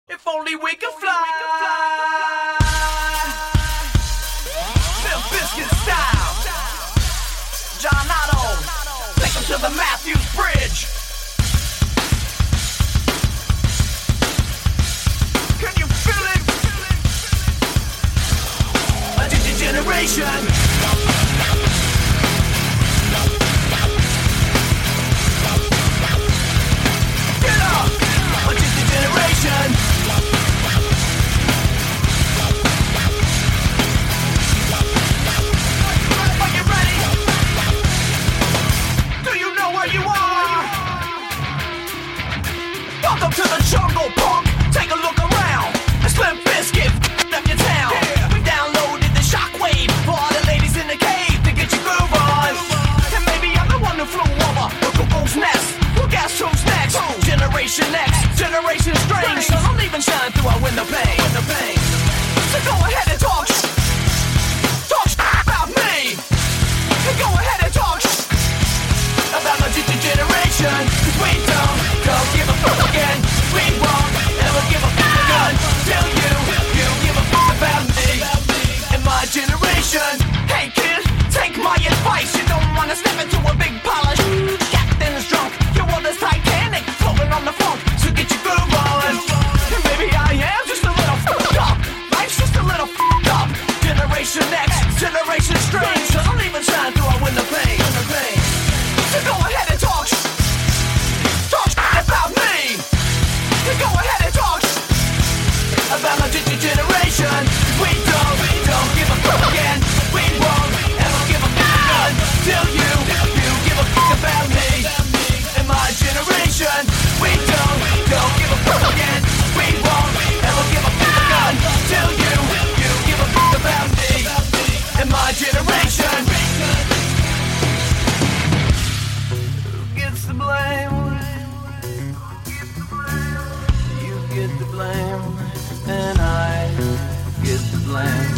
If only we could fly. Limp Bizkit style. John Otto, take him to the Matthews Bridge. Can you feel it? A generation. Get up! A generation. Are you ready? Do you know where you are? Welcome to the jungle, punk. Take a look around. It's Limp Bizkit up your town. We downloaded the shockwave for all the ladies in the cave to get your groove on. And maybe I'm the one who flew over the cuckoo's nest. Well, guess who's next? Generation X, Generation Strange. So don't even shine through our window pane. So go ahead and talk about me. So go ahead and talk about my generation. 'Cause we don't give a fuck again. We won't ever give a fuck until you give a fuck about me and my generation. Hey kid, take my advice. You don't wanna step into a big pile of captain's drunk. Your world is Titanic, floating on the funk. So get your groove on. And maybe I am just a little fucked up. Life's just a little fucked up. Generation X, Generation Strange. So don't even shine through our window pane. So go ahead and talk about me. So go ahead and talk about my generation. We don't give a fuck again. We won't ever give a fuck until you give a fuck about me and my generation. We don't give a fuck again. We won't ever give a fuck until you give a fuck about me and my generation. Who gets the blame? You get the blame, and I get the blame.